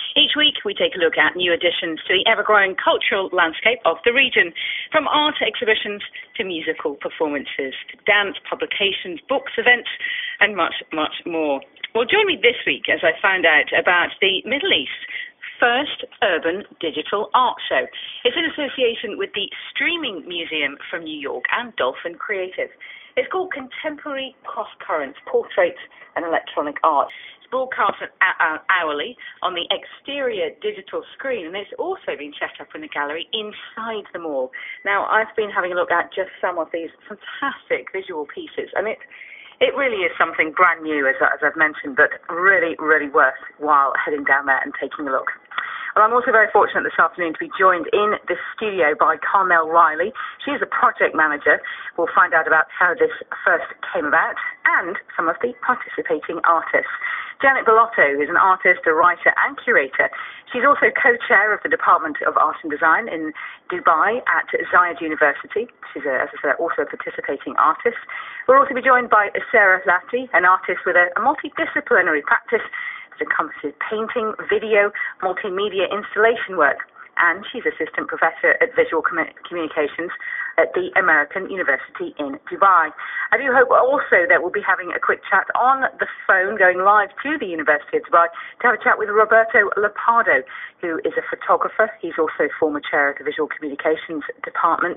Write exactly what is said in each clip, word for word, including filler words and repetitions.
Each week we take a look at new additions to the ever-growing cultural landscape of the region, from art exhibitions to musical performances, to dance, publications, books, events, and much, much more. Well, join me this week as I find out about the Middle East's first urban digital art show. It's in association with the Streaming Museum from New York and Dolphin Creative. It's called Contemporary Cross Currents, Portraits and Electronic Art. It's broadcast hourly on the exterior digital screen, and it's also been set up in a gallery inside the mall. Now, I've been having a look at just some of these fantastic visual pieces, and it It really is something brand new, as, as I've mentioned, but really, really worthwhile heading down there and taking a look. Well, I'm also very fortunate this afternoon to be joined in the studio by Carmel Riley. She is a project manager. We'll find out about how this first came about and some of the participating artists. Janet Bellotto is an artist, a writer and curator. She's also co-chair of the Department of Art and Design in Dubai at Zayed University. She's, a, as I said, also a participating artist. We'll also be joined by Sarah Latti, an artist with a, a multidisciplinary practice that encompasses painting, video, multimedia installation work. And she's assistant professor at visual commun- communications at the American University in Dubai. I do hope also that we'll be having a quick chat on the phone, going live to the University of Dubai, to have a chat with Roberto Lepardo, who is a photographer. He's also former chair of the Visual Communications Department.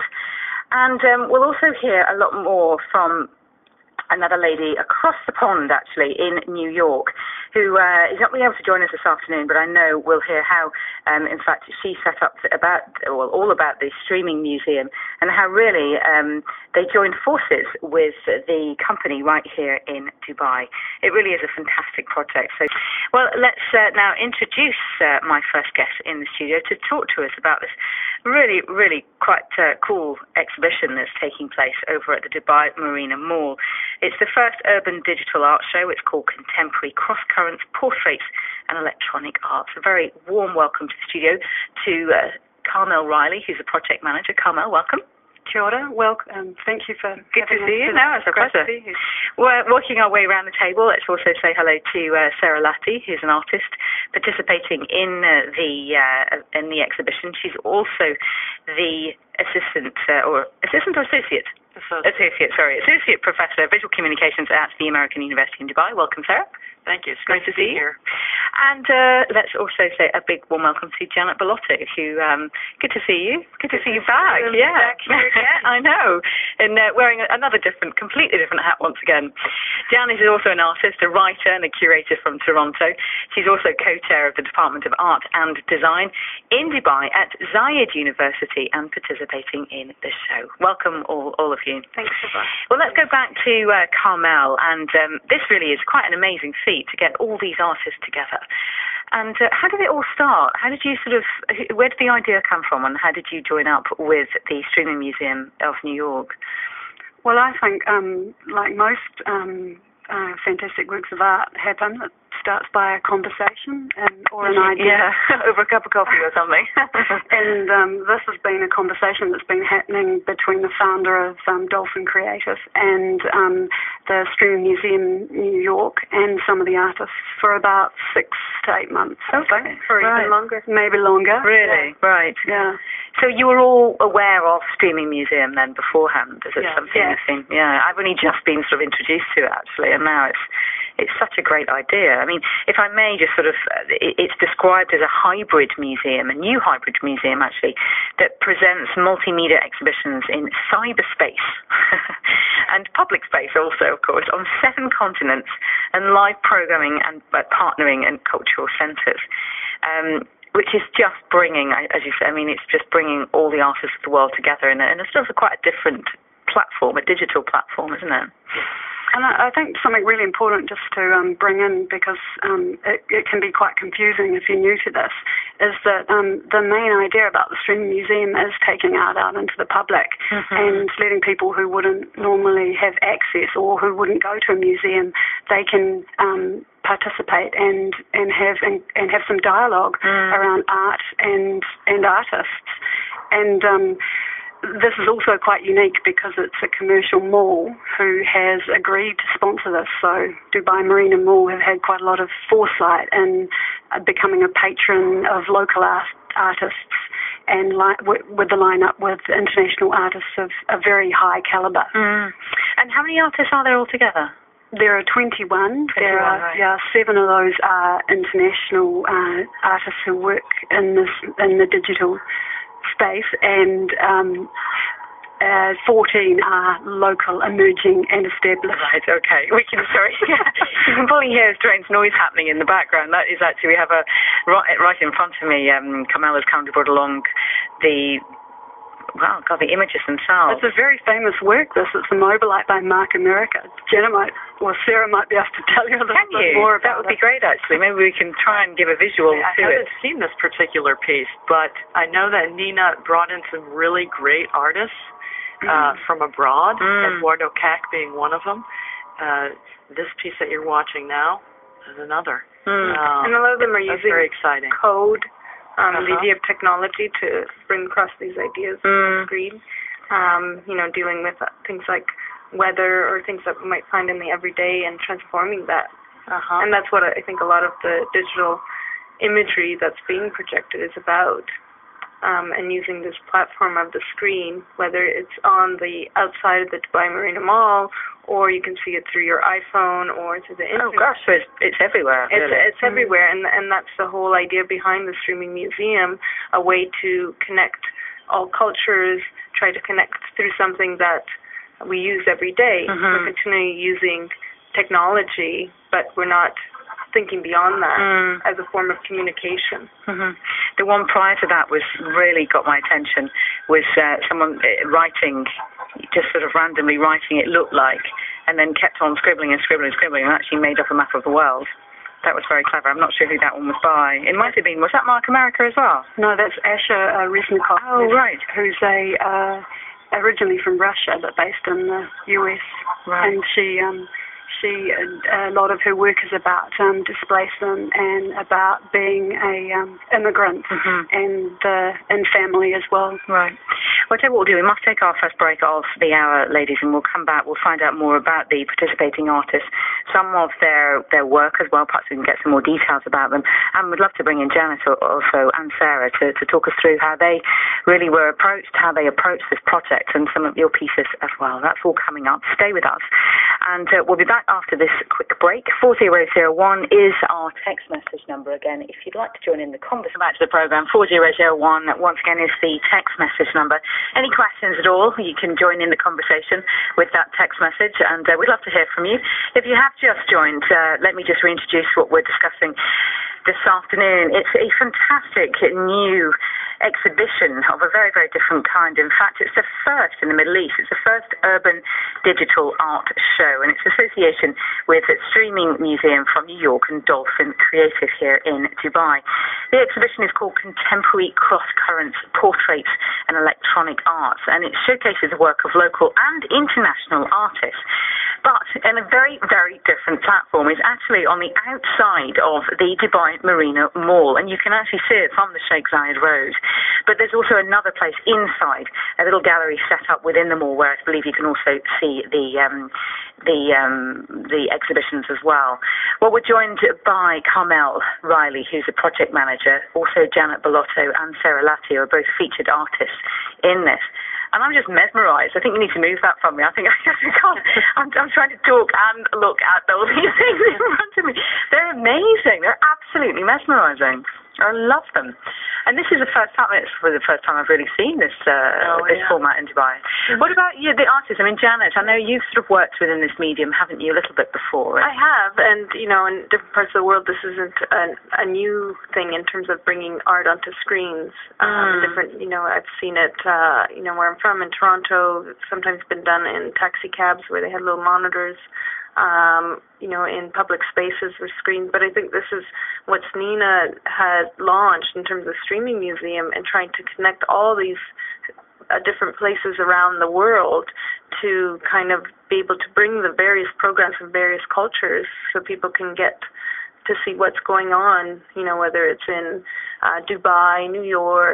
And um, we'll also hear a lot more from another lady across the pond, actually, in New York, who uh, is not being able to join us this afternoon, but I know we'll hear how, um, in fact, she set up about, well, all about the Streaming Museum and how really um, they joined forces with the company right here in Dubai. It really is a fantastic project. So, well, let's uh, now introduce uh, my first guest in the studio to talk to us about this really, really quite uh, cool exhibition that's taking place over at the Dubai Marina Mall. It's the first urban digital art show. It's called Contemporary Cross Currents, Portraits and Electronic Art. A very warm welcome to the studio to uh, Carmel Riley, who's a project manager. Carmel, welcome. Kia ora. Welcome. Um, thank you for Good to see you. No, it's a pleasure. We're working our way around the table. Let's also say hello to uh, Sarah Latti, who's an artist participating in uh, the uh, in the exhibition. She's also the assistant uh, or assistant or associate. Associate. Associate, sorry, associate professor of visual communications at the American University in Dubai. Welcome, Sarah. Thank you. It's great to see you here. And uh, let's also say a big warm welcome to Janet Bellotto, who, um, good to see you. Good to see you back. I'm yeah, back here again. I know. And uh, wearing another different, completely different hat once again. Janet is also an artist, a writer, and a curator from Toronto. She's also co-chair of the Department of Art and Design in Dubai at Zayed University and participating in the show. Welcome, all, all of you. Thanks so much. Well, let's go back to uh, Carmel, and um, this really is quite an amazing feat to get all these artists together. And uh, how did it all start? How did you sort of, where did the idea come from, and how did you join up with the Streaming Museum of New York? Well, I think, um, like most um, uh, fantastic works of art happen, it starts by a conversation and or an idea. Yeah, over a cup of coffee or something. And um, this has been a conversation that's been happening between the founder of um, Dolphin Creative and um, the Streaming Museum New York and some of the artists for about six to eight months. Okay, for right. even longer. Maybe longer. Really? Yeah. Right. Yeah. So you were all aware of Streaming Museum then beforehand? Is it yeah. something yeah. you've seen? Yeah, I've only just been sort of introduced to it actually, and now it's it's such a great idea. I mean, if I may just sort of, it's described as a hybrid museum, a new hybrid museum actually, that presents multimedia exhibitions in cyberspace and public space also, of course, on seven continents, and live programming and uh, partnering and cultural centres. Um, which is just bringing, as you said, I mean, it's just bringing all the artists of the world together in a, in a sort of quite a different platform, a digital platform, isn't it? And I, I think something really important just to um, bring in, because um, it, it can be quite confusing if you're new to this, is that um, the main idea about the Streaming Museum is taking art out into the public mm-hmm. and letting people who wouldn't normally have access or who wouldn't go to a museum, they can um, participate and, and have and, and have some dialogue mm. around art and and artists. And um, this is also quite unique because it's a commercial mall who has agreed to sponsor this. So Dubai Marina Mall have had quite a lot of foresight in uh, becoming a patron of local art, artists and li- w- with the line-up with international artists of a very high calibre. Mm. And how many artists are there altogether? There are twenty-one. twenty-one There are right. yeah, seven of those are international uh, artists who work in this in the digital space, and um, uh, fourteen are local, emerging, and established. Right. Okay. We can. Sorry. You can probably hear a strange noise happening in the background. That is actually we have a right right in front of me. Um, Carmel has kindly brought along the. Wow, God, the images themselves. It's a very famous work, this. It's a Mobilite by Mark America. Jenna might, or Sarah might be able to tell you a little can bit you? more about That would it. be great, actually. Maybe we can try and give a visual I to haven't it. seen this particular piece, but I know that Nina brought in some really great artists uh, Mm. from abroad, Mm. Eduardo Cac being one of them. Uh, this piece that you're watching now is another. Mm. Um, And a lot of them are that's using very exciting. code, um, the Uh-huh. idea of technology to bring across these ideas on Mm. the screen. Um, you know, dealing with uh, things like weather or things that we might find in the everyday and transforming that. Uh-huh. And that's what I think a lot of the digital imagery that's being projected is about. Um, and using this platform of the screen, whether it's on the outside of the Dubai Marina Mall, or you can see it through your iPhone or through the Oh internet. gosh, so it's, it's everywhere. It's really. it's everywhere, and and that's the whole idea behind the streaming museum, a way to connect all cultures, try to connect through something that we use every day. Mhm. We're continually using technology, but we're not thinking beyond that Mm. as a form of communication. hmm The one prior to that was really got my attention was uh, someone uh, writing, just sort of randomly writing it looked like, and then kept on scribbling and scribbling and scribbling and actually made up a map of the world. That was very clever. I'm not sure who that one was by. It might have been, was that Mark America as well? No, that's Asha uh, Reznikov. Oh, right. Who's a uh, originally from Russia but based in the U S. Right. And she, um, she, uh, a lot of her work is about um, displacement and about being a um, immigrant Mhm. and uh, and family as well. Right. Well, I tell you what we'll do. We must take our first break of the hour, ladies, and we'll come back. We'll find out more about the participating artists, some of their, their work as well. Perhaps we can get some more details about them. And we'd love to bring in Janet also and Sarah to, to talk us through how they really were approached, how they approached this project, and some of your pieces as well. That's all coming up. Stay with us. And uh, we'll be back after this quick break. four zero zero one is our text message number again. If you'd like to join in the conversation back to the programme, four zero zero one, once again, is the text message number. Any questions at all, you can join in the conversation with that text message, and uh, we'd love to hear from you. If you have just joined, uh, let me just reintroduce what we're discussing this afternoon. It's a fantastic new exhibition of a very, very different kind. In fact, it's the first in the Middle East. It's the first urban digital art show, and it's association with a streaming museum from New York and Dolphin Creative here in Dubai. The exhibition is called Contemporary Cross Currents, Portraits and Electronic Arts, and it showcases the work of local and international artists. But in a very, very different platform. It's actually on the outside of the Dubai Marina Mall, and you can actually see it from the Sheikh Zayed Road. But there's also another place inside, a little gallery set up within the mall, where I believe you can also see the um, the um, the exhibitions as well. Well, we're joined by Carmel Riley, who's a project manager, also Janet Bellotto and Sarah Latti, who are both featured artists in this. And I'm just mesmerised. I think you need to move that from me. I think I can't. I'm, I'm trying to talk and look at all these things in front of me. They're amazing. They're absolutely mesmerising. I love them. And this is the first time, it's for the first time I've really seen this uh, Oh, this yeah. format in Dubai. Mm-hmm. What about you, the artists? I mean, Janet, I know you've sort of worked within this medium, haven't you, a little bit before? I have, and you know, in different parts of the world, this isn't a, a new thing in terms of bringing art onto screens. Um, Mm. Different, you know, I've seen it, uh, you know, where I'm from in Toronto. It's sometimes been done in taxi cabs where they had little monitors. Um, you know, in public spaces with screens. But I think this is what Nina had launched in terms of streaming museum and trying to connect all these uh, different places around the world to kind of be able to bring the various programs from various cultures so people can get to see what's going on, you know, whether it's in uh, Dubai, New York,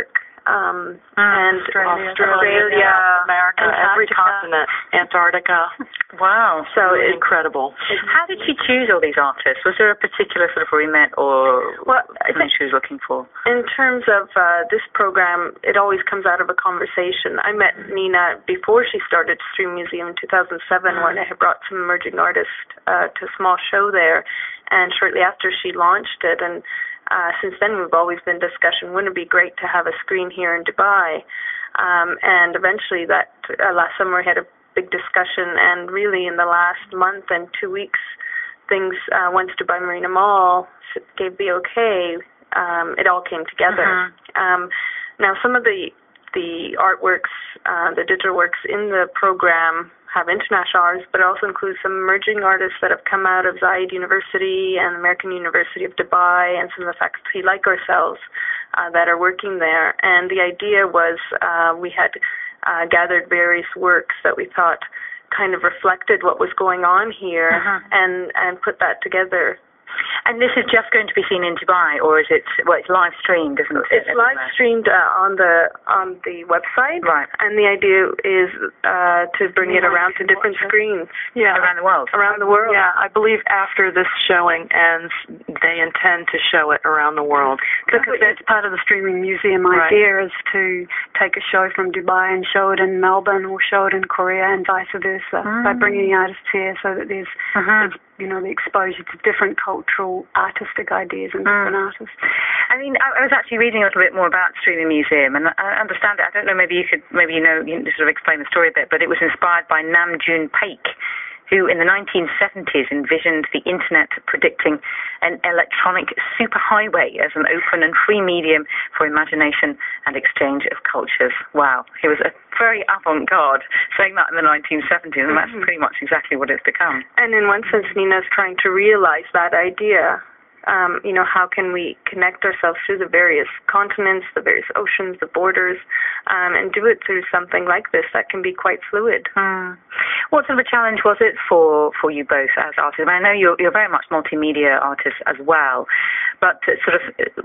um, mm, and Australia, Australia, Australia America, every continent, Antarctica. Wow. So it's incredible. How did she choose all these artists? Was there a particular sort of remit or well, I something think she was looking for? in terms of uh, this program, it always comes out of a conversation. I met Nina before she started Stream Museum in two thousand seven mm. when I had brought some emerging artists uh, to a small show there, and shortly after she launched it. And uh, since then, we've always been discussing, wouldn't it be great to have a screen here in Dubai? Um, and eventually, that uh, last summer, we had a big discussion, and really in the last month and two weeks, things, uh, once Dubai Marina Mall gave the okay, um, it all came together. Mm-hmm. Um, now, some of the the artworks, uh, the digital works in the program have international artists, but it also includes some emerging artists that have come out of Zayed University and American University of Dubai, and some of the faculty like ourselves uh, that are working there. And the idea was uh, we had uh, gathered various works that we thought kind of reflected what was going on here, uh-huh. and, and put that together. And this is just going to be seen in Dubai, or is it? Well, it's live streamed, isn't it? It's live streamed uh, on the on the website, right? And the idea is uh, to bring yeah, it around to different screens, yeah, around the world. Around the world, yeah. I believe after this showing ends, they intend to show it around the world. Because that's part of the streaming museum idea, right. is to take a show from Dubai and show it in Melbourne, or show it in Korea, and vice versa, mm. by bringing artists here, so that there's, uh-huh. there's you know, the exposure to different cultural, artistic ideas and different mm. artists. I mean, I, I was actually reading a little bit more about Streaming Museum, and I understand it. I don't know, maybe you could, maybe you know, you sort of explain the story a bit, but it was inspired by Nam June Paik, who in the nineteen seventies envisioned the internet predicting an electronic superhighway as an open and free medium for imagination and exchange of cultures. Wow. He was a very avant-garde saying that in the nineteen seventies, and that's pretty much exactly what it's become. And in one sense, Nina's trying to realize that idea. Um, you know, how can we connect ourselves through the various continents, the various oceans, the borders, um, and do it through something like this that can be quite fluid. Mm. What sort of a challenge was it for, for you both as artists? I mean, I know you're, you're very much multimedia artists as well, but sort of,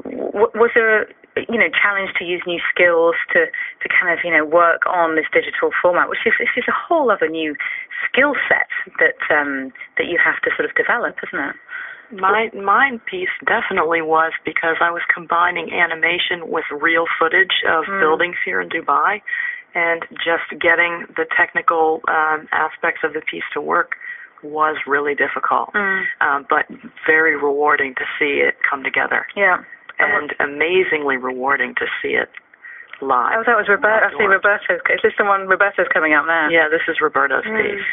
was there a, you know, challenge to use new skills to, to kind of, you know, work on this digital format, which is, is a whole other new skill set that, um, that you have to sort of develop, isn't it? My mine piece definitely was because I was combining animation with real footage of mm. buildings here in Dubai, and just getting the technical um, aspects of the piece to work was really difficult, mm. um, but very rewarding to see it come together. Yeah, and amazingly rewarding to see it live. Oh, that was Roberto. I see Roberto's. Is this the one Roberto's coming out now? Yeah, this is Roberto's mm. piece.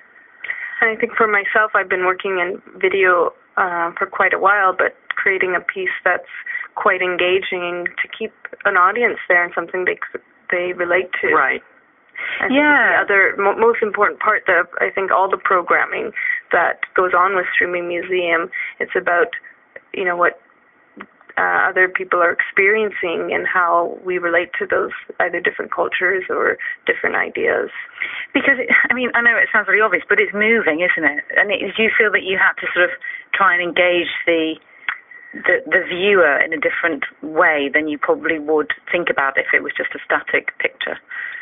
I think for myself, I've been working in video uh, for quite a while, but creating a piece that's quite engaging to keep an audience there and something they they relate to. Right. I yeah. The other mo- most important part that I think all the programming that goes on with Streaming Museum, it's about, you know, what Uh, other people are experiencing and how we relate to those either different cultures or different ideas. Because, it, I mean, I know it sounds very obvious, but it's moving, isn't it? And it, do you feel that you have to sort of try and engage the, the the viewer in a different way than you probably would think about if it was just a static picture?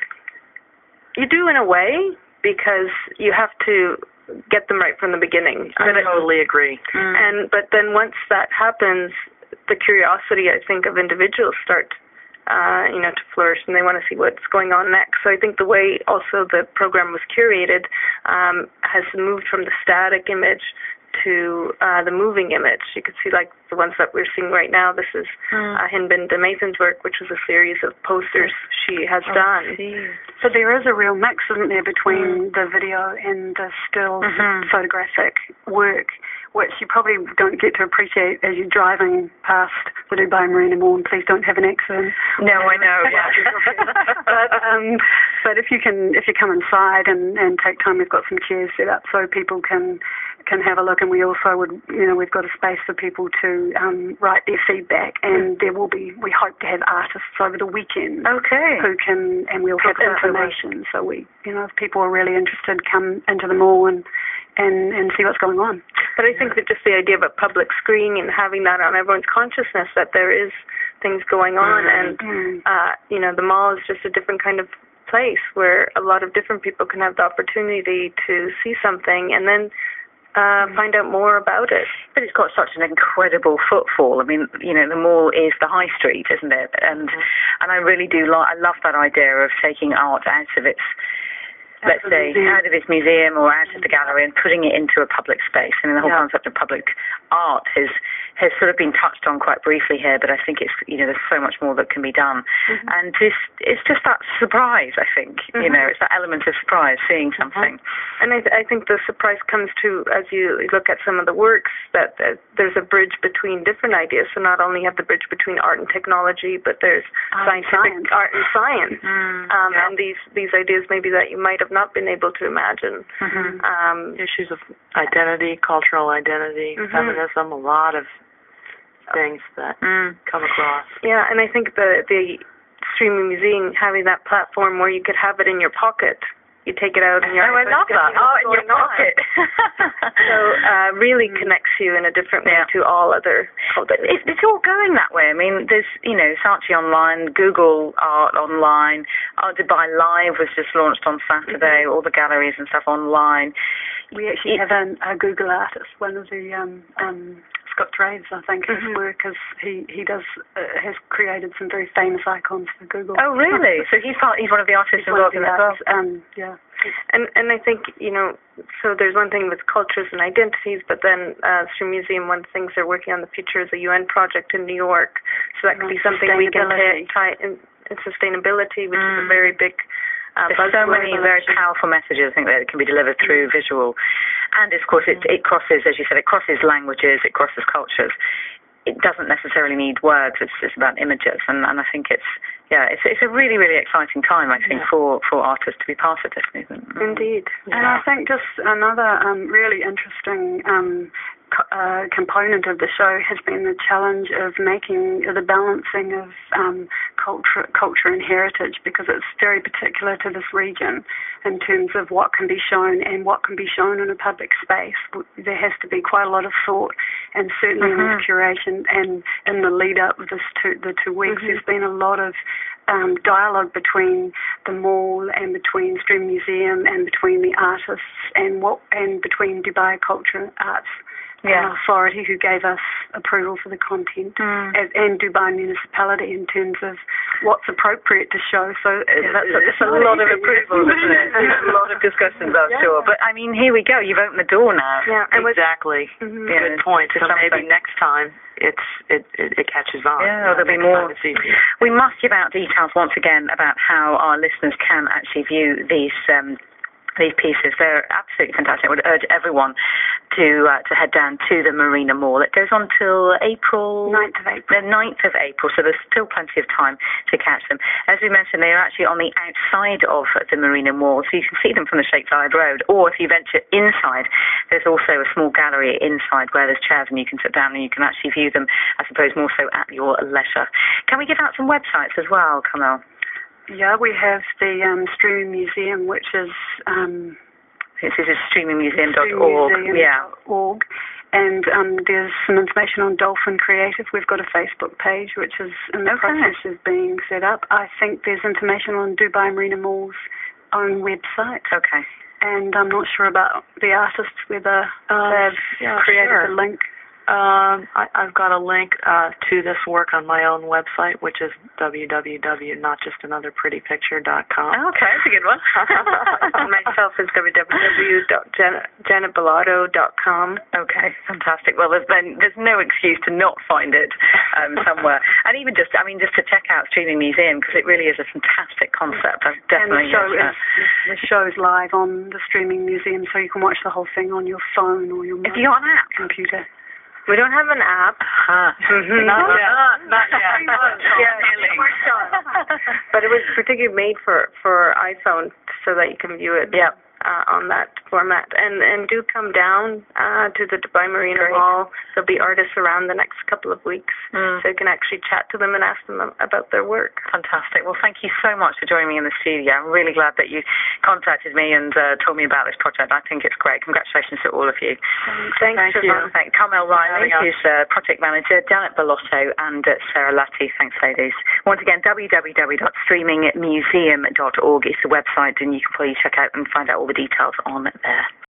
You do in a way, because you have to get them right from the beginning. I totally agree. Mm. And but then once that happens, the curiosity, I think, of individuals start, uh, you know, to flourish, and they want to see what's going on next. So I think the way also the program was curated um, has moved from the static image to uh, the moving image. You could see, like, the ones that we're seeing right now. This is mm. uh, Hinbin de Mason's work, which was a series of posters she has oh, done. So there is a real mix, isn't there, between mm. the video and the still mm-hmm. photographic work, which you probably don't get to appreciate as you're driving past the Dubai Marina Mall. Please don't have an accident. No, I know. Yeah. but um, but if you can if you come inside and, and take time, we've got some chairs set up so people can can have a look, and we also would you know we've got a space for people to um, write their feedback, and there will be we hope to have artists over the weekend. Okay. Who can and we'll have information. So we you know if people are really interested, come into the mall and. And, and see what's going on. But I think that just the idea of a public screen and having that on everyone's consciousness, that there is things going on, mm-hmm. and uh, you know, the mall is just a different kind of place where a lot of different people can have the opportunity to see something and then uh, find out more about it. But it's got such an incredible footfall. I mean, you know, the mall is the high street, isn't it? And mm-hmm. and I really do like, I love that idea of taking art out of its, let's say, out of its museum or out of the gallery and putting it into a public space. I mean, the whole yeah. concept of public art has has sort of been touched on quite briefly here, but I think it's, you know, there's so much more that can be done. Mm-hmm. And it's, it's just that surprise, I think, mm-hmm. you know, it's that element of surprise, seeing something. Mm-hmm. And I, th- I think the surprise comes to, as you look at some of the works, that uh, there's a bridge between different ideas. So not only have the bridge between art and technology, but there's art scientific science. art and science. Mm, um, yeah. And these, these ideas maybe that you might have not been able to imagine. Mm-hmm. Um, Issues of identity, cultural identity, mm-hmm. feminism, a lot of things that mm. come across. Yeah, and I think the the streaming museum, having that platform where you could have it in your pocket, you take it out in your oh, I love that. Oh, in your pocket. So uh, really connects you in a different way yeah. to all other cultures. But it's, it's all going that way. I mean, there's, you know, Saatchi Online, Google Art Online, Art Dubai Live was just launched on Saturday, mm-hmm. all the galleries and stuff online. We actually it, have an, a Google artist, one of the um, um, Scott Draves, I think, his mm-hmm. work is he he does uh, has created some very famous icons for Google. Oh, really? So he's part, he's one of the artists he's involved in that as well. Um, yeah. And and I think, you know, so there's one thing with cultures and identities, but then uh, Stream Museum, one of the things they're working on in the future is a U N project in New York. So that could be something we can t- tie in, in sustainability, which mm. is a very big. Uh, There's so many very powerful messages, I think, that can be delivered through mm-hmm. visual. And, of course, it, it crosses, as you said, it crosses languages, it crosses cultures. It doesn't necessarily need words. It's just about images. And, and I think it's, yeah, it's it's a really, really exciting time, I think, yeah. for, for artists to be part of this movement. Indeed. Yeah. And I think just another um, really interesting um, Uh, component of the show has been the challenge of making the balancing of um, culture, culture and heritage, because it's very particular to this region in terms of what can be shown and what can be shown in a public space. There has to be quite a lot of thought, and certainly mm-hmm. in this curation and in the lead up of this two, the two weeks, mm-hmm. there's been a lot of Um, dialogue between the mall and between Stream Museum and between the artists and what and between Dubai Culture Arts yeah. Authority, who gave us approval for the content, mm. and, and Dubai Municipality in terms of what's appropriate to show. So yeah, that's a, it's a lot of approval, isn't it? A lot of discussions, I'm yeah. sure. But I mean, here we go. You've opened the door now. Yeah, exactly. Mm-hmm. Yeah, good point. So maybe next time it's it, it, it catches on. Yeah, there'll be more. We must give out details once again about how our listeners can actually view these um, these pieces. They're absolutely fantastic. I would urge everyone to uh, to head down to the Marina Mall. It goes on till April ninth of April. The ninth of April, so there's still plenty of time to catch them. As we mentioned, they are actually on the outside of the Marina Mall, so you can see them from the Sheikh Zayed Road. Or if you venture inside, there's also a small gallery inside where there's chairs and you can sit down and you can actually view them, I suppose, more so at your leisure. Can we give out some websites as well, Carmel? Yeah, we have the um, Streaming Museum, which is um, this is streaming museum dot org. Yeah. Org. And um, there's some information on Dolphin Creative. We've got a Facebook page, which is in the okay. process of being set up. I think there's information on Dubai Marina Mall's own website. Okay. And I'm not sure about the artists, whether uh, they've yeah, created sure. a link. Um, I, I've got a link uh, to this work on my own website, which is w w w dot not just another pretty picture dot com. Oh, okay, that's a good one. Myself is w w w dot janet bellotto dot com. Okay, fantastic. Well, there's then there's no excuse to not find it um, somewhere. And even just, I mean, just to check out Streaming Museum, because it really is a fantastic concept. I've definitely and the show yes, is, the show's live on the Streaming Museum, so you can watch the whole thing on your phone or your If you got an app? computer. We don't have an app. Huh. Mm-hmm. Not yet. Not yet. Yeah, but it was particularly made for, for iPhone so that you can view it. Yep. uh, on that format. And and do come down uh, to the Dubai Marina Great. Mall. There'll be artists around the next couple of weeks, mm. so you can actually chat to them and ask them about their work. Fantastic. Well, thank you so much for joining me in the studio. I'm really glad that you contacted me and uh, told me about this project. I think it's great. Congratulations to all of you. Thanks, Thank you. Thank Carmel Riley, who's uh, project manager, Janet Bellotto, and uh, Sarah Latty. Thanks, ladies. Once again, w w w dot streaming museum dot org is the website, and you can probably check out and find out all the details on there.